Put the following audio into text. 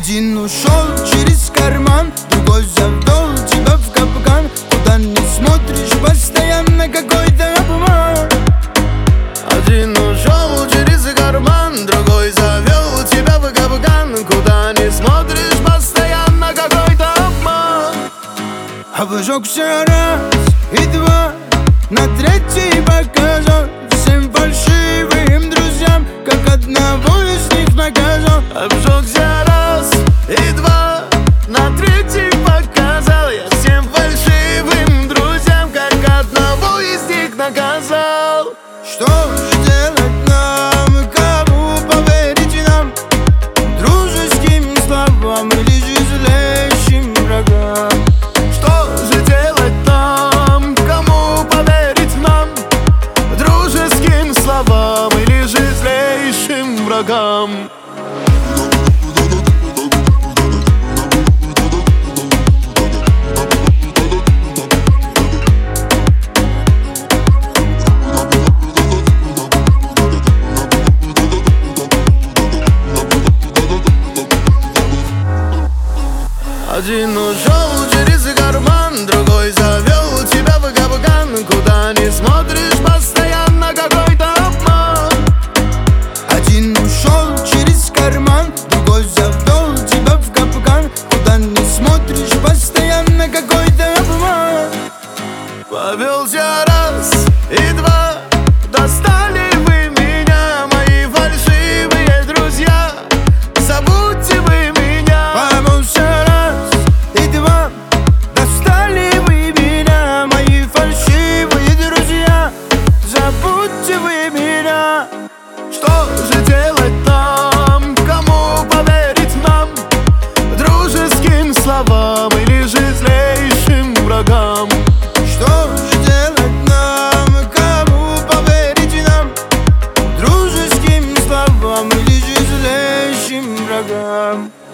Один ушел через карман, другой завел тебя в капкан. Куда не смотришь, постоянно какой-то обман. Один ушел через карман, другой завел тебя в капкан. Куда не смотришь, постоянно какой-то обман. Обжегся раз и два, на третий показал всем фальшивым друзьям, как одного из них наказал. Обжегся раз и два, на третий показал я всем фальшивым друзьям, как одного из них наказал. Что же делать нам, кому поверить нам? Дружеским словам или же злейшим врагам? Что же делать нам, кому поверить нам? Дружеским словам или же злейшим врагам? Один ушел через карман, другой завел тебя в капкан. Куда не смотришь, постоянно какой-то обман. Один ушел через карман, другой завел тебя в капкан. Куда не смотришь, постоянно какой-то обман. Повелся раз и два, достали вы меня, мои фальшивые друзья. Забудьте вы меня. Повелся раз и два, достали вы меня, мои фальшивые друзья. Забудьте вы меня. Что же делать нам, кому поверить нам? Дружеским словам или же злейшим врагам? Что же делать нам, кому поверить нам? Дружеским словам или же злейшим врагам?